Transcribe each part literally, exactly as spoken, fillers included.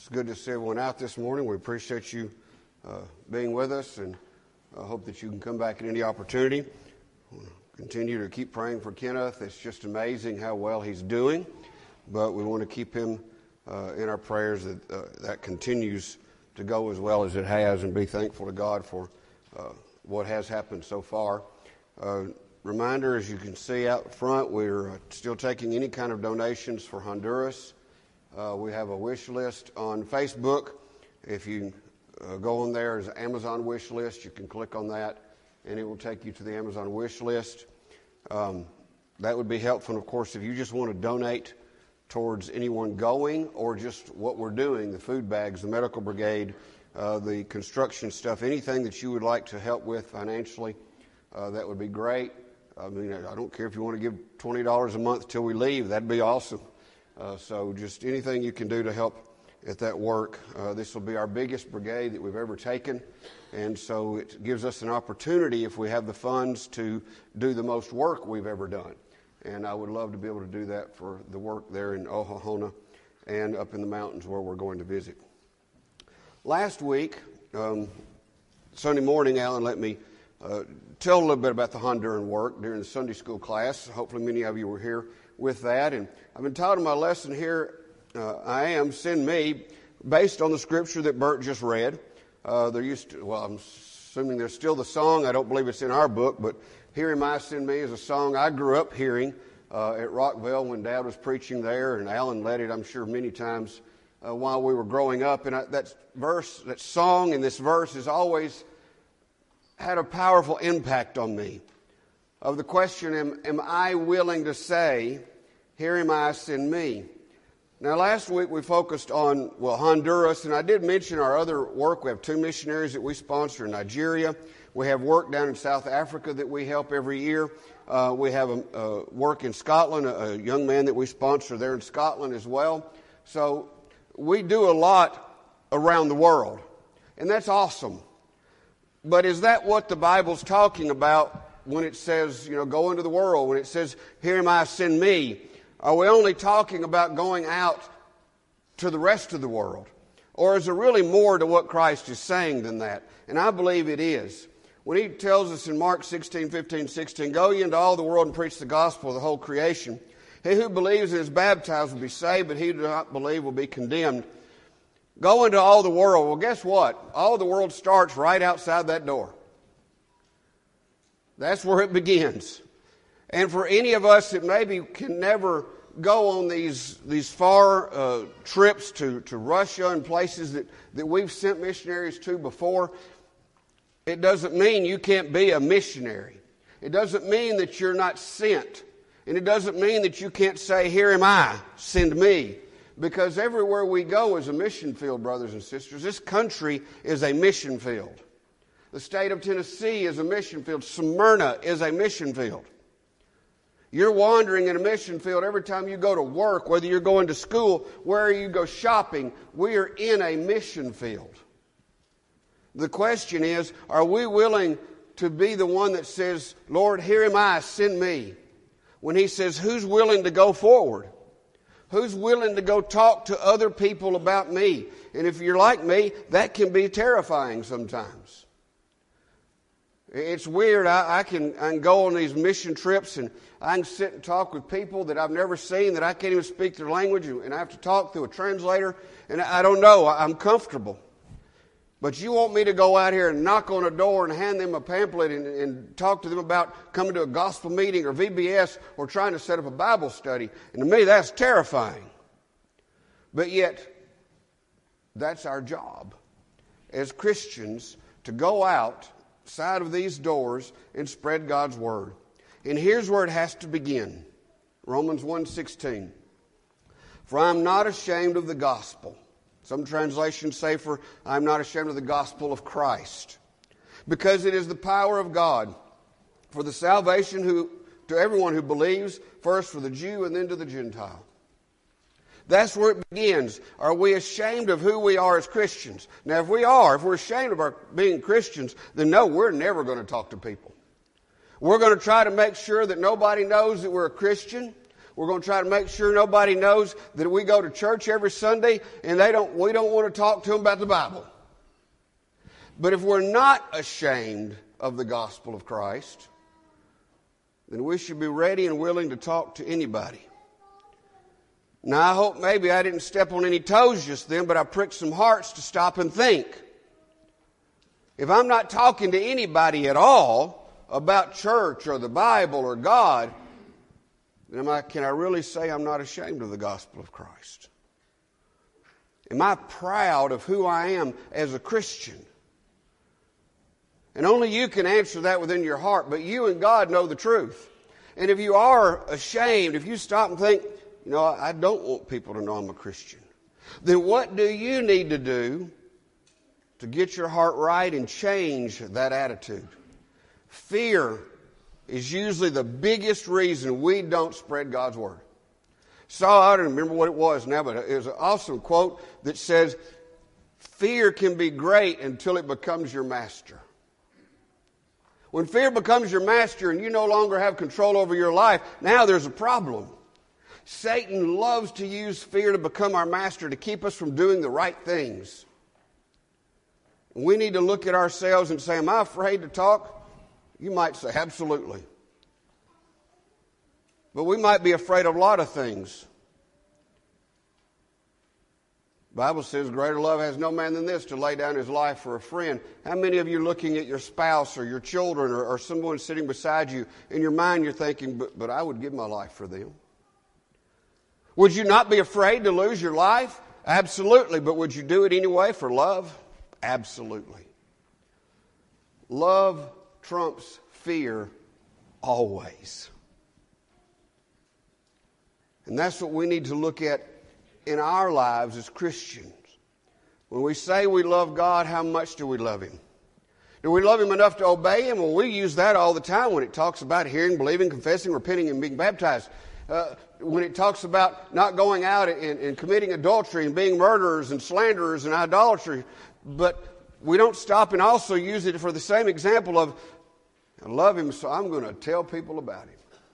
It's good to see everyone out this morning. We appreciate you uh, being with us, and I hope that you can come back at any opportunity. We'll continue to keep praying for Kenneth. It's just amazing how well he's doing, but we want to keep him uh, in our prayers that uh, that continues to go as well as it has, and be thankful to God for uh, what has happened so far. Uh, reminder, as you can see out front, we're uh, still taking any kind of donations for Honduras. Uh, we have a wish list on Facebook. If you uh, go on there, there's an Amazon wish list. You can click on that, and it will take you to the Amazon wish list. Um, that would be helpful. And of course, if you just want to donate towards anyone going or just what we're doing, the food bags, the medical brigade, uh, the construction stuff, anything that you would like to help with financially, uh, that would be great. I mean, I don't care if you want to give twenty dollars a month till we leave. That'd be awesome. Uh, so just anything you can do to help at that work. Uh, this will be our biggest brigade that we've ever taken, and so it gives us an opportunity, if we have the funds, to do the most work we've ever done. And I would love to be able to do that for the work there in Ojajona and up in the mountains where we're going to visit. Last week, um, Sunday morning, Alan let me uh, tell a little bit about the Honduran work during the Sunday school class. Hopefully many of you were here with that. And I've been taught in my lesson here, uh, I am, send me, based on the scripture that Bert just read. Uh, there used to, well, I'm assuming there's still the song. I don't believe it's in our book, but Here Am I, Send Me is a song I grew up hearing uh, at Rockville when Dad was preaching there, and Alan led it, I'm sure, many times uh, while we were growing up. And I, that verse, that song in this verse has always had a powerful impact on me. Of the question, am, am I willing to say, here am I, send me? Now, last week we focused on, well, Honduras, and I did mention our other work. We have two missionaries that we sponsor in Nigeria. We have work down in South Africa that we help every year. Uh, we have a, a work in Scotland, a, a young man that we sponsor there in Scotland as well. So we do a lot around the world, and that's awesome. But is that what the Bible's talking about when it says, you know, go into the world, when it says, here am I, send me? Are we only talking about going out to the rest of the world? Or is there really more to what Christ is saying than that? And I believe it is. When he tells us in Mark sixteen, fifteen, sixteen, go ye into all the world and preach the gospel of the whole creation. He who believes and is baptized will be saved, but he who does not believe will be condemned. Go into all the world. Well, guess what? All the world starts right outside that door. That's where it begins. And for any of us that maybe can never go on these these far uh, trips to, to Russia and places that, that we've sent missionaries to before, it doesn't mean you can't be a missionary. It doesn't mean that you're not sent. And it doesn't mean that you can't say, here am I, send me. Because everywhere we go is a mission field, brothers and sisters. This country is a mission field. The state of Tennessee is a mission field. Smyrna is a mission field. You're wandering in a mission field every time you go to work, whether you're going to school, where you go shopping. We are in a mission field. The question is, are we willing to be the one that says, Lord, here am I, send me? When he says, who's willing to go forward? Who's willing to go talk to other people about me? And if you're like me, that can be terrifying sometimes. It's weird. I, I, can, I can go on these mission trips and I can sit and talk with people that I've never seen, that I can't even speak their language, and I have to talk through a translator. And I don't know. I'm comfortable. But you want me to go out here and knock on a door and hand them a pamphlet and, and talk to them about coming to a gospel meeting or V B S or trying to set up a Bible study. And to me, that's terrifying. But yet, that's our job as Christians, to go out side of these doors and spread God's word. And here's where it has to begin. Romans one sixteen. For I am not ashamed of the gospel. Some translations say, for I am not ashamed of the gospel of Christ. Because it is the power of God for the salvation who, to everyone who believes, first for the Jew and then to the Gentile. That's where it begins. Are we ashamed of who we are as Christians? Now, if we are, if we're ashamed of our being Christians, then no, we're never going to talk to people. We're going to try to make sure that nobody knows that we're a Christian. We're going to try to make sure nobody knows that we go to church every Sunday and they don't, we don't want to talk to them about the Bible. But if we're not ashamed of the gospel of Christ, then we should be ready and willing to talk to anybody. Now, I hope maybe I didn't step on any toes just then, but I pricked some hearts to stop and think. If I'm not talking to anybody at all about church or the Bible or God, then am I, can I really say I'm not ashamed of the gospel of Christ? Am I proud of who I am as a Christian? And only you can answer that within your heart, but you and God know the truth. And if you are ashamed, if you stop and think, you know, I don't want people to know I'm a Christian, then what do you need to do to get your heart right and change that attitude? Fear is usually the biggest reason we don't spread God's Word. So I don't remember what it was now, but it was an awesome quote that says, fear can be great until it becomes your master. When fear becomes your master and you no longer have control over your life, now there's a problem. Satan loves to use fear to become our master, to keep us from doing the right things. We need to look at ourselves and say, am I afraid to talk? You might say, absolutely. But we might be afraid of a lot of things. The Bible says, greater love has no man than this, to lay down his life for a friend. How many of you looking at your spouse or your children or, or someone sitting beside you, in your mind you're thinking, but, but I would give my life for them? Would you not be afraid to lose your life? Absolutely. But would you do it anyway for love? Absolutely. Love trumps fear always. And that's what we need to look at in our lives as Christians. When we say we love God, how much do we love Him? Do we love Him enough to obey Him? Well, we use that all the time when it talks about hearing, believing, confessing, repenting, and being baptized. Uh, when it talks about not going out and, and committing adultery and being murderers and slanderers and idolatry. But we don't stop and also use it for the same example of, I love Him, so I'm going to tell people about Him.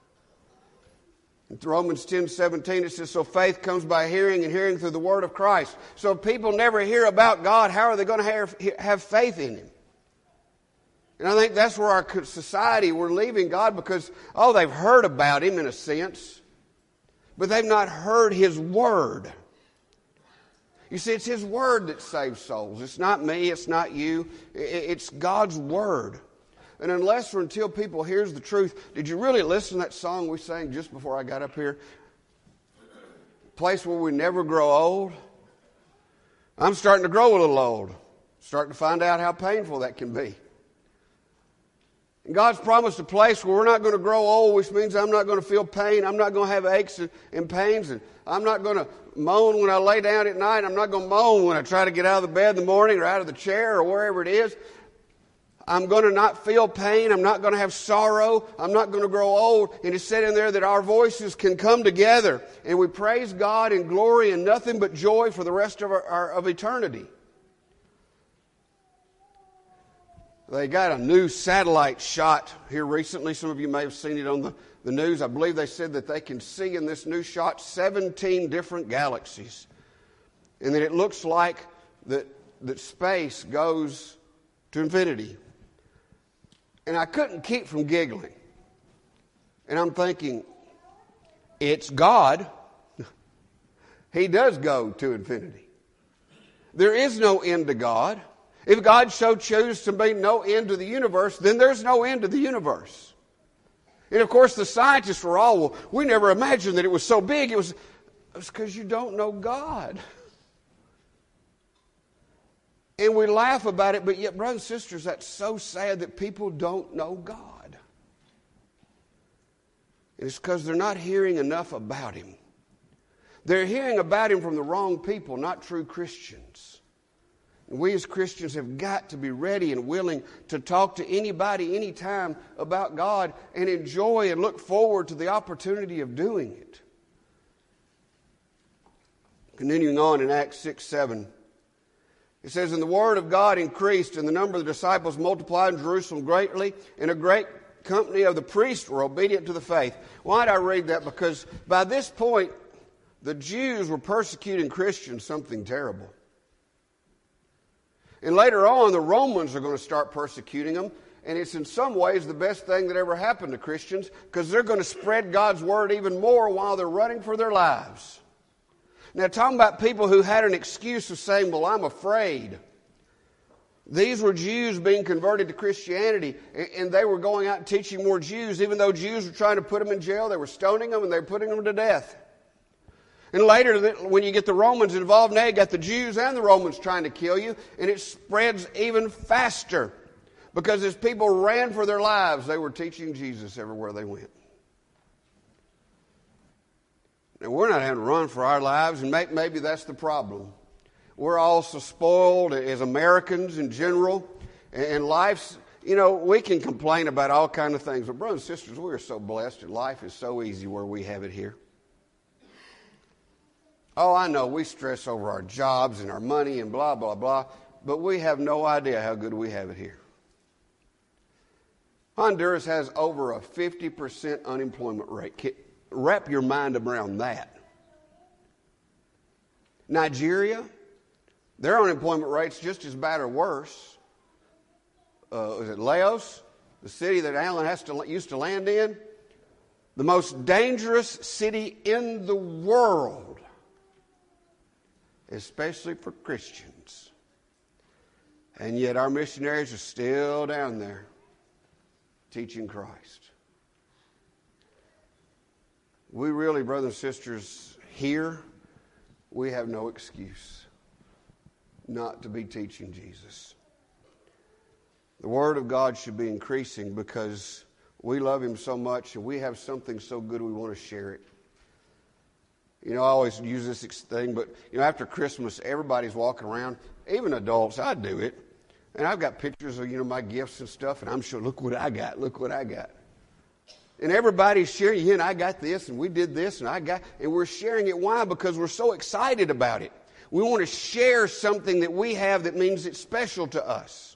In Romans ten seventeen it says, so faith comes by hearing, and hearing through the word of Christ. So if people never hear about God, how are they going to have, have faith in Him? And I think that's where our society, we're leaving God because, oh, they've heard about Him in a sense, but they've not heard His Word. You see, it's His Word that saves souls. It's not me, it's not you. It's God's Word. And unless or until people hears the truth, did you really listen to that song we sang just before I got up here? Place where we never grow old. I'm starting to grow a little old. Starting to find out how painful that can be. And God's promised a place where we're not going to grow old, which means I'm not going to feel pain. I'm not going to have aches and pains. And I'm not going to moan when I lay down at night. I'm not going to moan when I try to get out of the bed in the morning or out of the chair or wherever it is. I'm going to not feel pain. I'm not going to have sorrow. I'm not going to grow old. And it's said in there that our voices can come together and we praise God in glory and nothing but joy for the rest of, our, our, of eternity. They got a new satellite shot here recently. Some of you may have seen it on the, the news. I believe they said that they can see in this new shot seventeen different galaxies. And that it looks like that, that space goes to infinity. And I couldn't keep from giggling. And I'm thinking, it's God. He does go to infinity. There is no end to God. If God so chooses to be no end to the universe, then there's no end to the universe. And of course the scientists were all, well, we never imagined that it was so big. It was because you don't know God. And we laugh about it, but yet, brothers and sisters, that's so sad that people don't know God. And it's because they're not hearing enough about Him. They're hearing about Him from the wrong people, not true Christians. And we as Christians have got to be ready and willing to talk to anybody, anytime about God and enjoy and look forward to the opportunity of doing it. Continuing on in Acts six seven. It says, and the word of God increased, and the number of the disciples multiplied in Jerusalem greatly, and a great company of the priests were obedient to the faith. Why did I read that? Because by this point, the Jews were persecuting Christians something terrible. And later on, the Romans are going to start persecuting them. And it's in some ways the best thing that ever happened to Christians, because they're going to spread God's word even more while they're running for their lives. Now, talking about people who had an excuse of saying, well, I'm afraid. These were Jews being converted to Christianity, and they were going out and teaching more Jews. Even though Jews were trying to put them in jail, they were stoning them and they were putting them to death. And later, when you get the Romans involved, now you got the Jews and the Romans trying to kill you, and it spreads even faster. Because as people ran for their lives, they were teaching Jesus everywhere they went. Now, we're not having to run for our lives, and maybe that's the problem. We're all so spoiled as Americans in general, and life's, you know, we can complain about all kinds of things, but brothers and sisters, we're so blessed, and life is so easy where we have it here. Oh, I know, we stress over our jobs and our money and blah, blah, blah, but we have no idea how good we have it here. Honduras has over a fifty percent unemployment rate. Wrap your mind around that. Nigeria, their unemployment rate's just as bad or worse. Uh, is it Laos, the city that Alan has to, used to land in? The most dangerous city in the world, especially for Christians. And yet our missionaries are still down there teaching Christ. We really, brothers and sisters, here, we have no excuse not to be teaching Jesus. The Word of God should be increasing because we love Him so much and we have something so good we want to share it. You know, I always use this thing, but, you know, after Christmas, everybody's walking around, even adults, I do it. And I've got pictures of, you know, my gifts and stuff, and I'm sure, look what I got, look what I got. And everybody's sharing, yeah, and I got this, and we did this, and I got, and we're sharing it. Why? Because we're so excited about it. We want to share something that we have that means it's special to us.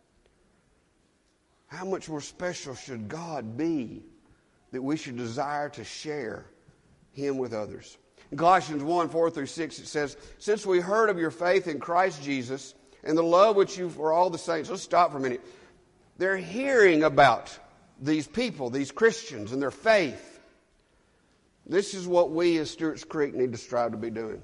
How much more special should God be that we should desire to share Him with others? In Colossians one, four through six, it says, since we heard of your faith in Christ Jesus and the love which you for all the saints. Let's stop for a minute. They're hearing about these people, these Christians, and their faith. This is what we as Stewart's Creek need to strive to be doing.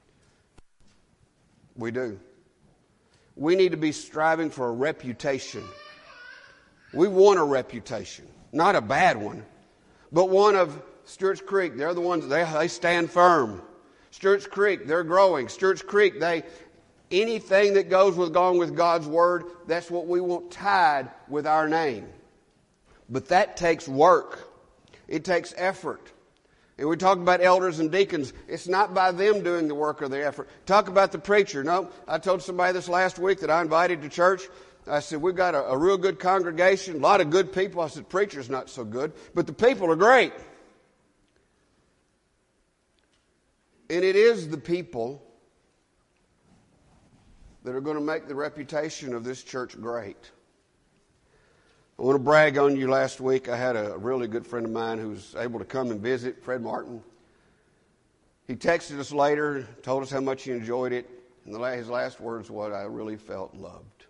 We do. We need to be striving for a reputation. We want a reputation. Not a bad one, but one of Stewart's Creek. They're the ones, they, they stand firm. Stewart's Creek, they're growing. Stewart's Creek, they... anything that goes with going with God's Word, that's what we want tied with our name. But that takes work. It takes effort. And we talk about elders and deacons. It's not by them doing the work or the effort. Talk about the preacher. No, I told somebody this last week that I invited to church. I said, we've got a, a real good congregation, a lot of good people. I said, preacher's not so good, but the people are great. And it is the people that are going to make the reputation of this church great. I want to brag on you. Last week I had a really good friend of mine who was able to come and visit, Fred Martin. He texted us later, told us how much he enjoyed it, and his last words was, I really felt loved.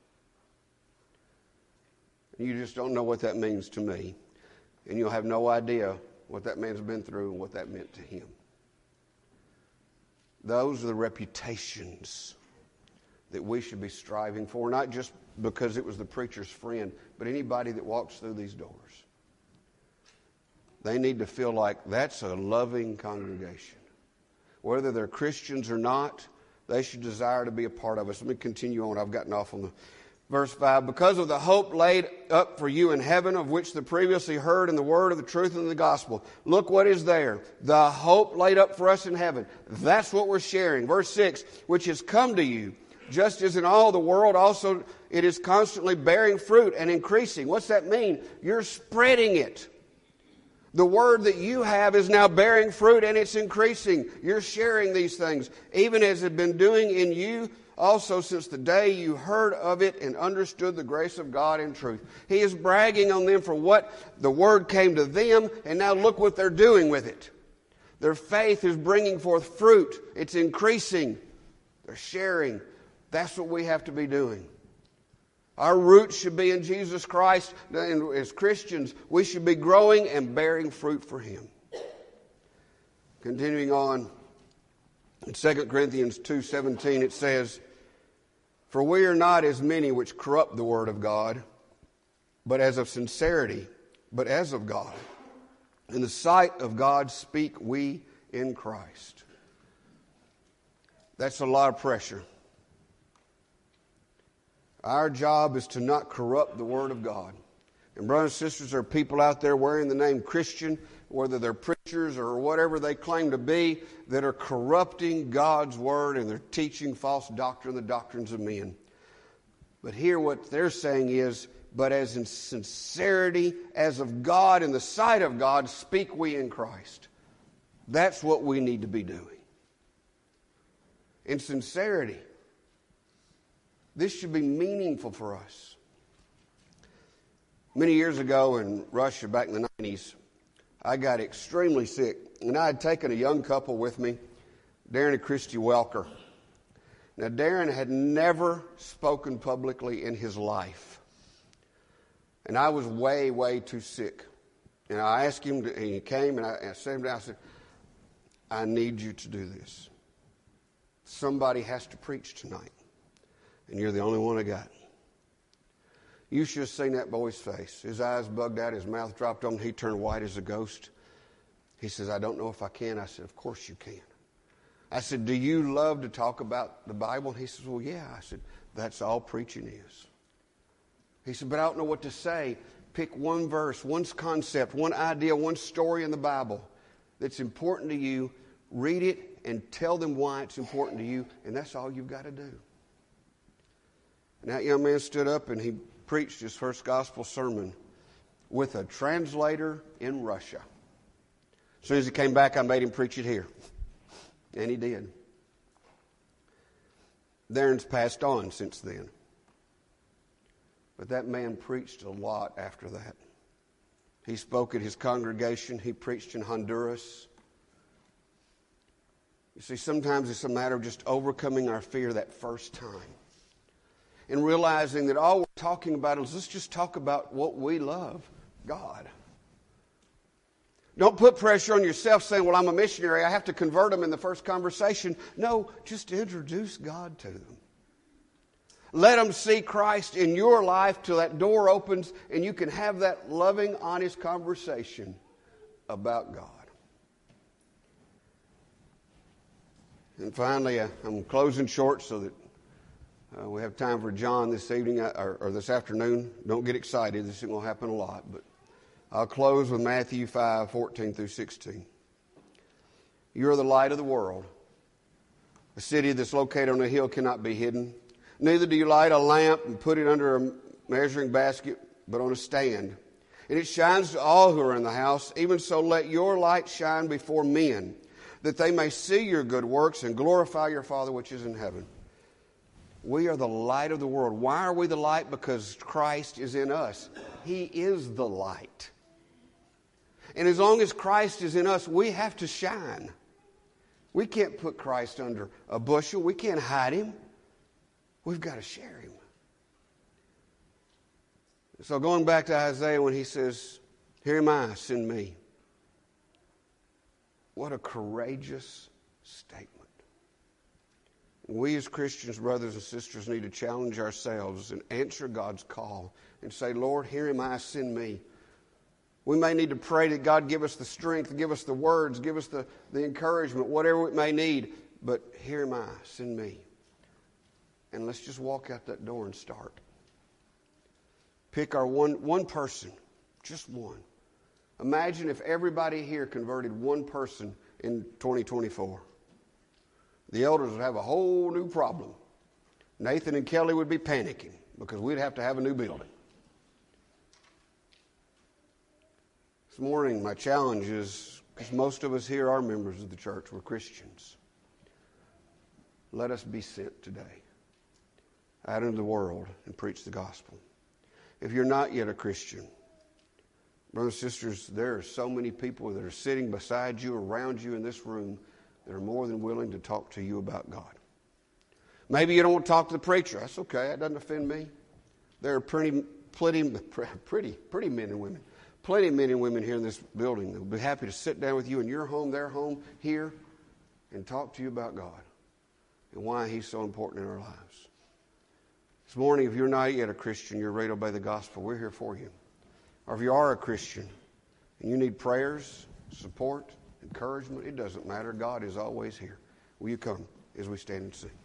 You just don't know what that means to me, and you'll have no idea what that man's been through and what that meant to him. Those are the reputations that we should be striving for, not just because it was the preacher's friend, but anybody that walks through these doors. They need to feel like that's a loving congregation. Whether they're Christians or not, they should desire to be a part of us. Let me continue on. I've gotten off on the verse five. Because of the hope laid up for you in heaven, of which the previously heard in the word of the truth and the gospel. Look what is there. The hope laid up for us in heaven. That's what we're sharing. Verse six, which has come to you. Just as in all the world also it is constantly bearing fruit and increasing. What's that mean? You're spreading it. The word that you have is now bearing fruit and it's increasing. You're sharing these things, even as it has been doing in you also since the day you heard of it and understood the grace of God in truth. He is bragging on them for what the word came to them, and now look what they're doing with it. Their faith is bringing forth fruit. It's increasing. They're sharing. That's what we have to be doing. Our roots should be in Jesus Christ. And as Christians, we should be growing and bearing fruit for Him. Continuing on, in Second Corinthians two seventeen it says, "For we are not as many which corrupt the word of God, but as of sincerity, but as of God. In the sight of God speak we in Christ." That's a lot of pressure. Our job is to not corrupt the word of God. And brothers and sisters, there are people out there wearing the name Christian, whether they're preachers or whatever they claim to be, that are corrupting God's word and they're teaching false doctrine, the doctrines of men. But here what they're saying is, "But as in sincerity, as of God, in the sight of God, speak we in Christ." That's what we need to be doing. In sincerity. This should be meaningful for us. Many years ago in Russia, back in the nineties, I got extremely sick. And I had taken a young couple with me, Darren and Christy Welker. Now, Darren had never spoken publicly in his life. And I was way, way too sick. And I asked him, to, and he came, and I, I said to him, I said, "I need you to do this. Somebody has to preach tonight. And you're the only one I got." You should have seen that boy's face. His eyes bugged out, his mouth dropped open, he turned white as a ghost. He says, "I don't know if I can." I said, "Of course you can." I said, "Do you love to talk about the Bible?" He says, "Well, yeah." I said, "That's all preaching is." He said, "But I don't know what to say." Pick one verse, one concept, one idea, one story in the Bible that's important to you. Read it and tell them why it's important to you, and that's all you've got to do. And that young man stood up and he preached his first gospel sermon with a translator in Russia. As soon as he came back, I made him preach it here. And he did. Darren's passed on since then. But that man preached a lot after that. He spoke at his congregation. He preached in Honduras. You see, sometimes it's a matter of just overcoming our fear that first time. And realizing that all we're talking about is, let's just talk about what we love, God. Don't put pressure on yourself saying, "Well, I'm a missionary, I have to convert them in the first conversation." No, just introduce God to them. Let them see Christ in your life till that door opens and you can have that loving, honest conversation about God. And finally, I'm closing short so that Uh, we have time for John this evening, or, or this afternoon. Don't get excited. This isn't going to happen a lot. But I'll close with Matthew five, fourteen through sixteen. "You are the light of the world. A city that's located on a hill cannot be hidden. Neither do you light a lamp and put it under a measuring basket, but on a stand. And it shines to all who are in the house. Even so, let your light shine before men, that they may see your good works and glorify your Father which is in heaven." We are the light of the world. Why are we the light? Because Christ is in us. He is the light. And as long as Christ is in us, we have to shine. We can't put Christ under a bushel. We can't hide Him. We've got to share Him. So going back to Isaiah when he says, "Here am I, send me." What a courageous statement. We as Christians, brothers and sisters, need to challenge ourselves and answer God's call and say, "Lord, here am I, send me." We may need to pray that God give us the strength, give us the words, give us the, the encouragement, whatever we may need. But here am I, send me. And let's just walk out that door and start. Pick our one, one person, just one. Imagine if everybody here converted one person in twenty twenty-four. The elders would have a whole new problem. Nathan and Kelly would be panicking because we'd have to have a new building. This morning, my challenge is, because most of us here are members of the church, we're Christians. Let us be sent today out into the world and preach the gospel. If you're not yet a Christian, brothers and sisters, there are so many people that are sitting beside you, around you in this room, that are more than willing to talk to you about God. Maybe you don't want to talk to the preacher. That's okay. That doesn't offend me. There are pretty, plenty, pretty, pretty men and women, plenty of men and women here in this building that will be happy to sit down with you in your home, their home, here, and talk to you about God and why He's so important in our lives. This morning, if you're not yet a Christian, you're ready to obey the gospel, we're here for you. Or if you are a Christian and you need prayers, support, encouragement, it doesn't matter. God is always here. Will you come as we stand and sing?